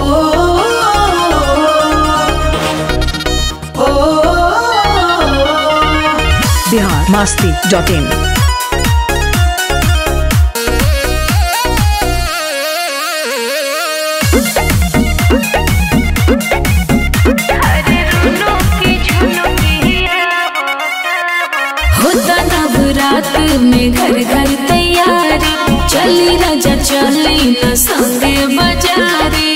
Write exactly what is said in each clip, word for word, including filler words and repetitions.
Bihar Masti dot इन। होता नवरात में घर घर तैयारी, चली राजा चली न संगे बजारी।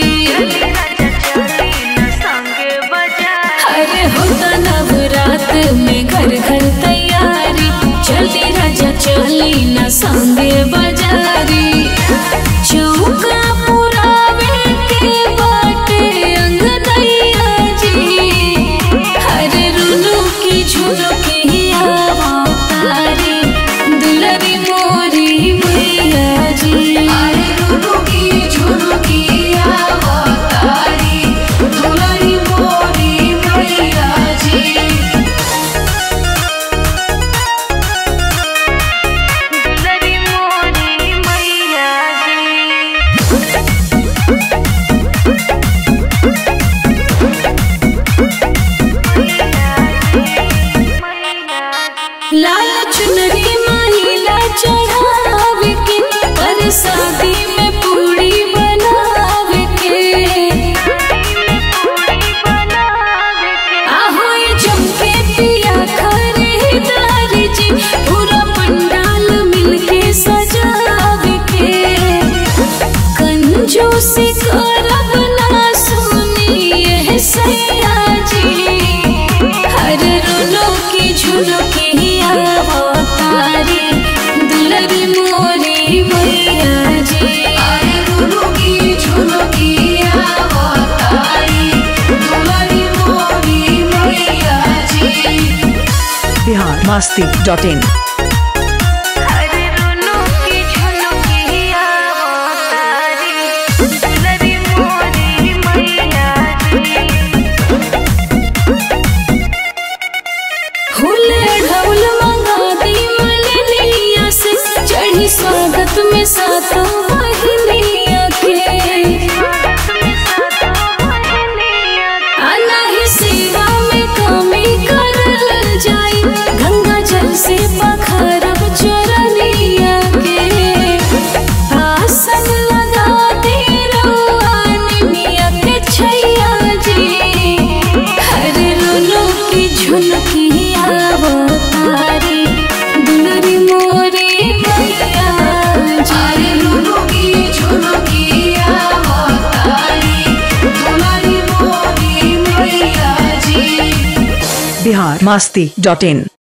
अरे होता नवरात में घर घर तैयारी, चली राजा चली न संगे बजारी। चौका पुरावे के बाटे अंगनैया जी, अरे रुनु की झुनु की अवतारी, दुलरी मोरी मैया जी। अरे रुनु की झुनु की अवतारी, दुलरी मोरी मैया जी। दुलरी मोरी मैया जी। लाल चुनरी महिला चढ़ावे के, पर शादी में पूड़ी बनावे के। आहो ये चमके पिया खरीदारी जी, पूरा पंडाल मिलके सजावे के। कंजूसी करब ना सुनिए सैया जी, हर रुनु की झुनु की अवतारी, दुलरी मोरी मैया जी। अरे रुनु की झुनु की अवतारी, दुलरी मोरी मैया जी। Bihar Masti dot in. अरे रुनु की झुनु की अवतारी, दुलरी मोरी मैया जी। हुले ढोल मंगा दी मलनिया से, चढ़ी स्वागत में सातों बहनिया के। आना ही सेवा में कमी करल जाई, गंगा जल से पखरब चरनिया के। आसन लगा दे रोआनी मिया के छैया जी, हर रुनु की झुनकी अवतारी, दुलरी मोरी मैया जी। अरे रुनु की झुनकी अवतारी, दुलरी मोरी मैया जी। बिहार मस्ती डॉट इन।